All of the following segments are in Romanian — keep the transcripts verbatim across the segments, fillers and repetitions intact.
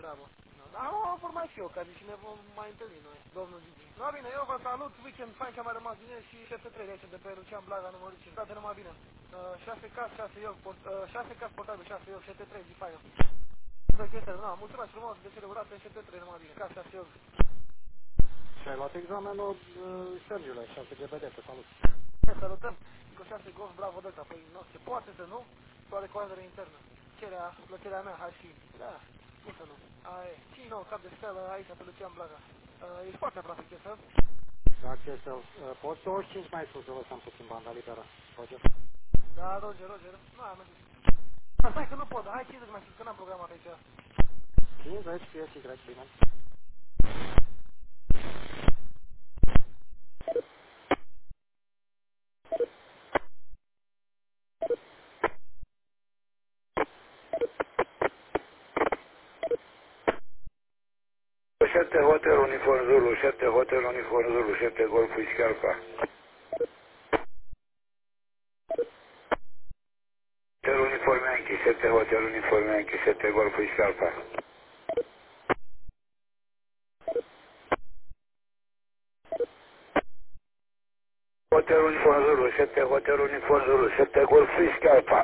treabă. No, dar am vor mai fi ocazii și ne vom mai întâlni noi, domnul Gigi. No, bine, eu vă salut, weekend fain ce-a mai rămas bine și șapte trei de aici de pe Lucian Blaga, numărul cinci. Toate numai bine. Uh, șase caz, șase eu, port, uh, șase caz portabil, șase eu, șapte trei, zi faină. Da, mulțumesc frumos, de cele urate, șapte trei, numai bine, caz, șase eu. Și ai luat examenul uh, Sergiule, șase G B D, te salut. Ne salutăm, cu șase golf, bravo Delta, păi nu, se poate să nu, doar de coandere internă. Cerea, plăcerea mea, hai și, da, cum să nu. Ai, cinci nouă, cap de stelă, aici pe Lucian Blaga. Uh, e foarte aproape, ce să? Dacă este, uh, poți douăzeci și cinci mai sus, să lăsăm puțin banda liberă. Roger. Da, Roger, Roger, nu am zis. Stai că nu pot, hai cincizeci mai sus, că n-am programat aici. cincizeci, P S Y, bine. șapte Hotel Uniform Zulu, șapte Hotel Uniform Zulu, șapte Golf Whisky Alpha. Hotel Uniform Yankee, șapte Hotel Uniform Yankee, șapte Golf Whisky Alpha. Hotel Uniform Zulu, șapte Hotel Uniform Zulu, șapte Golf Whisky Alpha.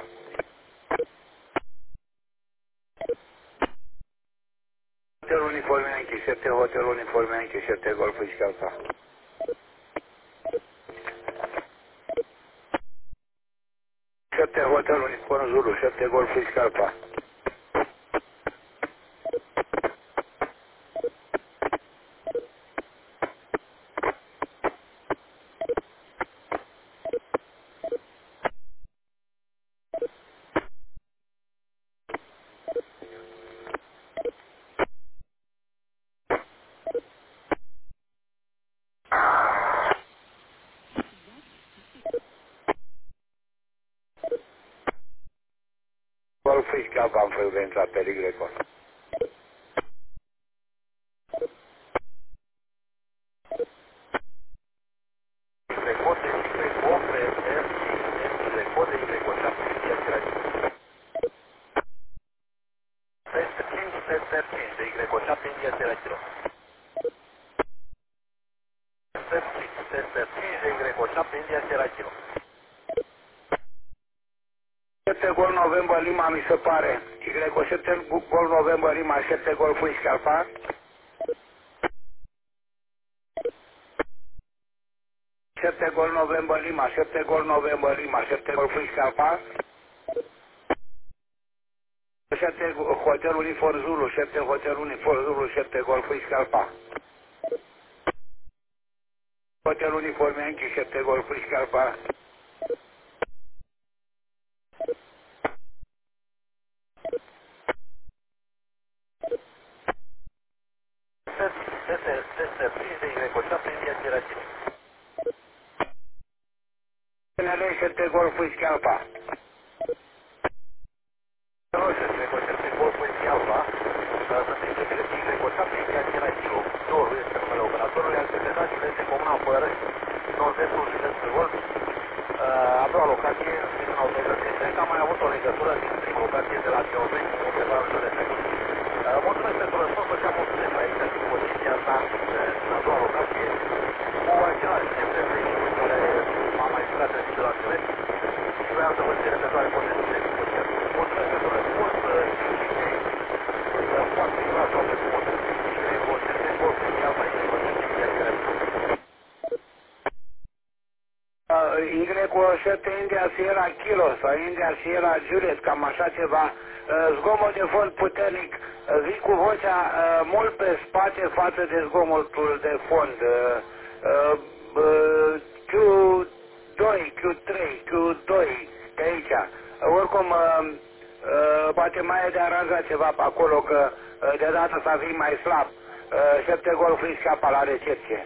Hotel Uniform Yankee, șapte Hotel Uniform Yankee, șapte Golf Whisky Alpha. șapte Hotel Uniform Zulu, șapte Golf Whisky Alpha. Golf Whisky Alpha am făcut de intrat pe Y. șapte Gol November Lima mi se pare. Y șapte Gol November Lima, șapte Golf Whisky Alpha. șapte Gol November Lima, șapte Gol November Lima, șapte Golf Whisky Alpha. șapte Hotel Uniform Zulu, șapte Hotel Uniform Zulu, șapte Golf Whisky Alpha. Hotel Uniform Yankee, șapte Golf Whisky Alpha. N L șapte Golf Whisky Alpha. A doua locație, în autoritățile, că am mai avut o legătură din prima locație de la Geoveni, undeva în jur de trecut. Mulțumesc pentru răspuns, făceam o suntem aici în poziția asta, în a doua locație, cu același timp de vehicul care m-am mai jucat în zi de la Geoveni și vreau să vă țin pe toate pozițiile din poziția. Mulțumesc pentru răspuns și foarte clar sau pe frumos. Și vă țin pe golful și alta aici, vă țin pe care Y șapte India Sierra Kilo sau India Sierra Juliet, cam așa ceva, zgomot de fond puternic, vii cu vocea mult pe spate față de zgomotul de fond, Q doi, Q trei, Q doi, de aici, oricum poate mai e de aranjat ceva pe acolo, că de data asta vii mai slab, șapte Golf Whisky Alpha la recepție.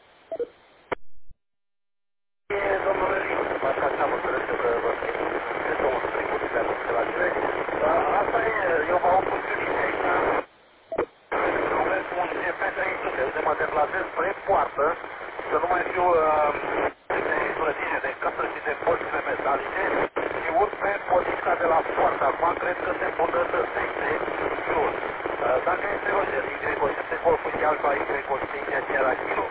Domnule Ricu, așa am înțeles că vă spun, este două stricuri de anunțe la direct. Asta e, eu mă ocup cu tine aici, vreți un G P trei sute, de mă deplasez spre poartă, să nu mai fiu de grădine, de casă și de porțile metalice, și urc pe potișca de la poartă. Acum cred că se îmbunătățește jur. Dacă este Roger, Y o șapte Golf Whisky Alpha, Y o șapte India Sierra Kilo.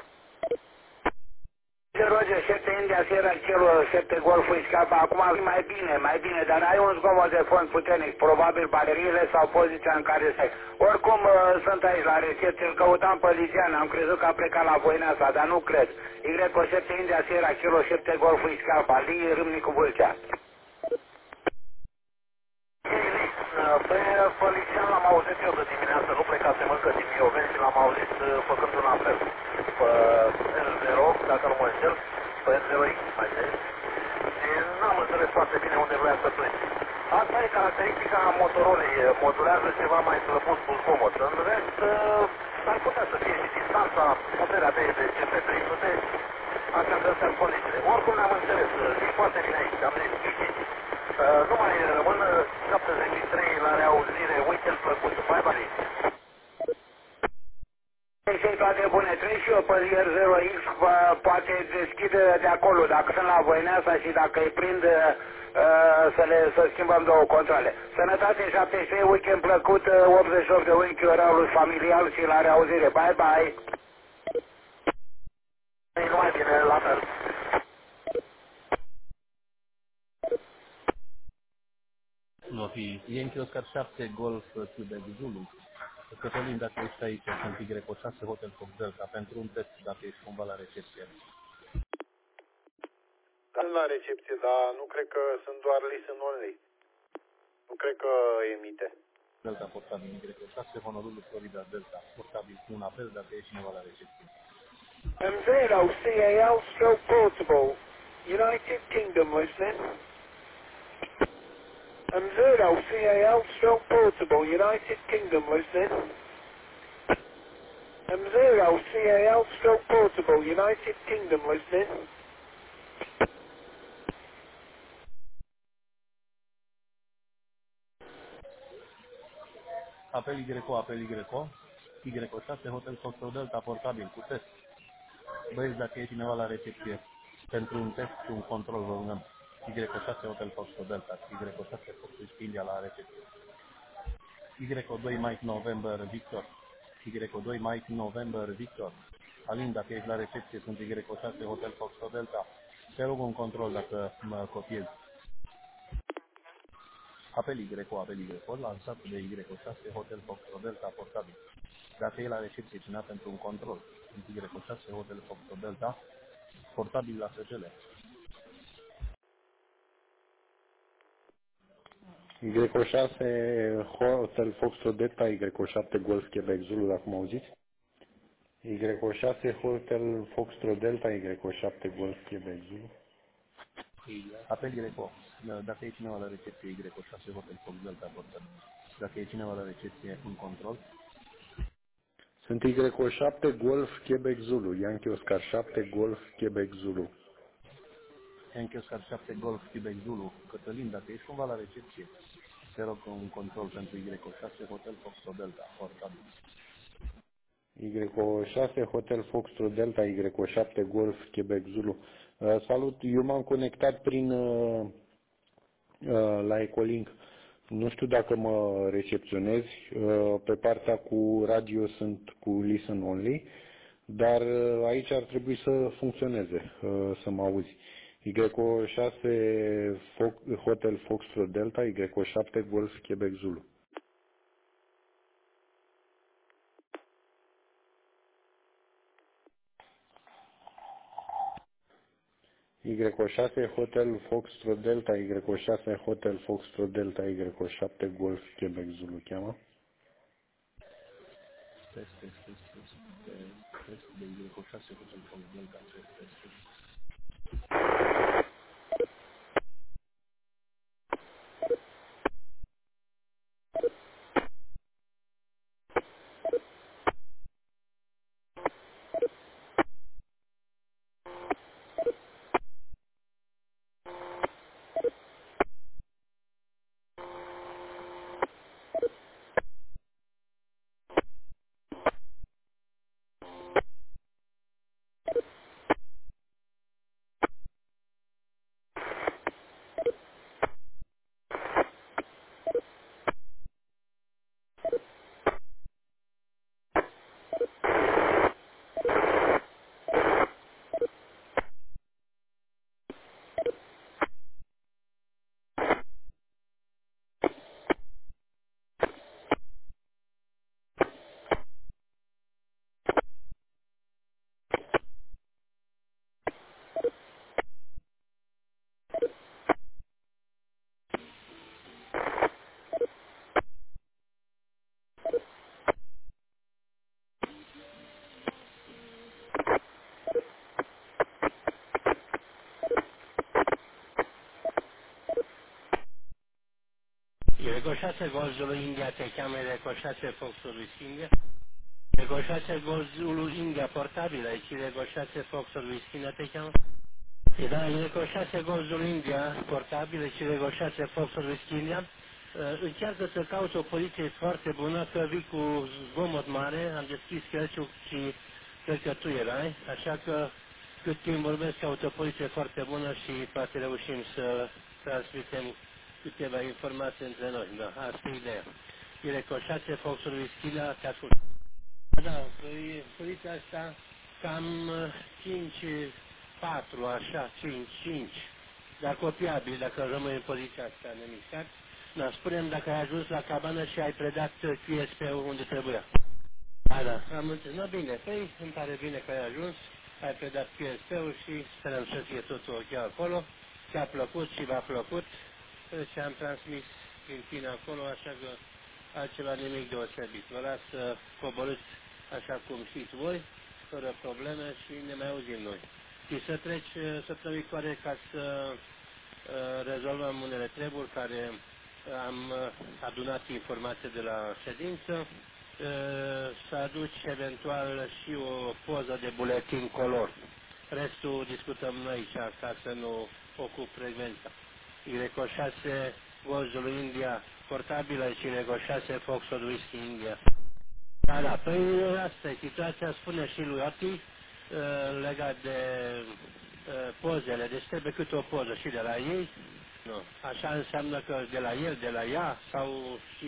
Roger, șapte India Sierra Kilo, șapte Golf Whisky Alpha, acum mai bine, mai bine, dar ai un zgomot de fond puternic, probabil bateriile sau poziția în care stai. Oricum sunt aici la recepție, îl căutam pe Ligian, am crezut că a plecat la Voineasa, dar nu cred. Y o șapte India Sierra Kilo, șapte Golf Whisky Alpha, Lee Râmnicu Vâlcea. Pe Felician l-am auzit eu de dimineață, nu plecasem încă din Mioveni și l-am auzit făcând un apel pe L zero, dacă nu mă înșel, pe L zero X, mai bine. Și n-am înțeles foarte bine unde vrea să plece. Asta e caracteristica Motorolei, modulează ceva mai slăbut, comod. În rest, s-ar putea să fie și distanța, puterea de C P trei sute, așa că astea condițiile. Oricum ne-am înțeles, e foarte bine aici, am zis. Uh, nu mai rămân șaptezeci și trei la reauzire, weekend plăcut, bye bye. Cei toate bune, treci și eu pe R zero X, poate deschide de acolo, dacă sunt la Voineasa și dacă îi prind uh, să, le, să schimbăm două controle. Sănătate șaptezeci și trei, weekend plăcut, optzeci și opt de weekend orarul familial și la reauzire, bye bye. Nu mai bine, la fel. Va fi Yankee Oscar șapte Golf Quebec Zulu. Cătălin, dacă ești aici, sunt Y o șase Hotel Fox Delta pentru un test, dacă ești cumva la recepție. Sunt la recepție, dar nu cred că sunt doar listen only. Nu cred că emite. Delta portabil Y o șase Honolulu Florida Delta portabil cu un apel dacă ești cineva la recepție. M zero C A L stroke portable, United Kingdom listening. M zero C A L stroke portable, United Kingdom listening. M zero C A L stroke portable, United Kingdom listening. Apel Y O, apel Y O, Y o șase Hotel Fox Delta portabil cu test. Băieți, dacă e cineva la recepție pentru un test și un control, vă rugăm. Y o șase Hotel Fox Delta, Y o șase Fox India la recepție. Y o doi Mike November Victor, Y o doi Mike November Victor. Alin, dacă ești la recepție, sunt Y o șase Hotel Fox Delta. Te rog un control dacă mă copiezi. Apel Y O, apel Y O, lansat de Y o șase Hotel Fox Delta portabil. Dacă e la recepție cineva pentru un control, sunt Y o șase Hotel Fox Delta portabil la S G L. Y o șase Hotel Foxtrot Delta, Y o șapte Golf Quebec Zulu, dacă mă auziți? Y o șase Hotel Foxtrot Delta, Y o șapte Golf Quebec Zulu. Apel Y O, dacă e cineva la recepție, Y o șase Hotel Fox Delta portabil. Dacă e cineva la recepție, un control. Sunt Y o șapte Golf Quebec Zulu, Yankee Oscar șapte Golf Quebec Zulu. Yankee Oscar șapte Golf Quebec Zulu. Cătălin, dacă ești cumva la recepție, te rog un control pentru Y o șase Hotel Fox Delta portabil. Y o șase Hotel Foxtrot Delta, Y o șapte Golf Quebec Zulu. Uh, salut, eu m-am conectat prin uh, uh, la Ecolink. Nu știu dacă mă recepționezi. Uh, pe partea cu radio sunt cu listen only, dar uh, aici ar trebui să funcționeze, uh, să mă auzi. Y o șase Fo- Hotel Foxtrot Delta, Y o șapte Golf Quebec Zulu. Y o șase Hotel Foxtrot Delta, Y o șase Hotel Foxtrot Delta, Y o șapte Golf Quebec Zulu cheamă. Test, test, test, test, test de Y o șase Hotel Fox Delta, test, test, test. Ireco șase Golf Zulu India te cheamă Ireco șase Foxtrot Whisky India. Ireco șase Golf Zulu India portabilă, aici Ireco șase Foxtrot Whisky India te cheamă. E da, Ireco șase Golf Zulu India portabilă și Ireco șase Foxtrot Whisky India. Uh, încearcă să cauți o poziție foarte bună, că vii cu zgomot mare, am deschis căciul și cred că tu erai, așa că cât timp vorbesc, caut o poziție foarte bună și poate reușim să transmitem câteva informații între noi. Da, asta e ideea. Ireco șase Foxtrot Whisky India, te ascult. Da, păi poziția asta cam cinci patru, așa, cinci cinci, dar copiabil dacă rămâi în poziția asta nemișcat. Da, spune-mi dacă ai ajuns la cabană și ai predat Q S P-ul unde trebuia. Da, da, am înțeles. No, bine, păi îmi pare bine că ai ajuns, ai predat Q S P-ul și sperăm să fie totul ok acolo. Ți-a plăcut și v-a plăcut și am transmis prin tine acolo, așa că altceva nimic deosebit. Vă las să coborâți așa cum știți voi, fără probleme și ne mai auzim noi. Și să treci săptămâna viitoare ca să uh, rezolvăm unele treburi care am uh, adunat informații de la ședință, uh, să aduci eventual și o poză de buletin color. Restul discutăm noi aici ca să nu ocup frecvența. Ireco șase Golf Zulu India portabilă și Ireco șase Foxtrot Whisky India. Da, da, păi asta e situația, spune și lui Oti, uh, legat de uh, pozele, deci trebuie câte o poză și de la ei, nu. Așa înseamnă că de la el, de la ea, sau și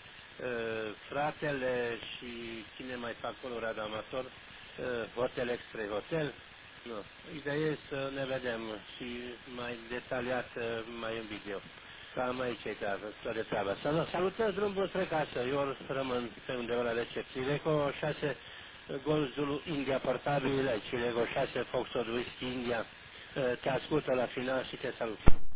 uh, fratele și cine mai fac acolo, radamator, uh, Hotel Extra Hotel, nu. Ideea e să ne vedem și mai detaliat uh, mai în video. Cam aici e toată treaba. Să salutăm drumul spre casă. Eu rămân pe undeva la recepție. Ireco șase Golf Zulu India portabil, aici Ireco șase Foxtrot Whisky India. Te ascultă la final și te salut.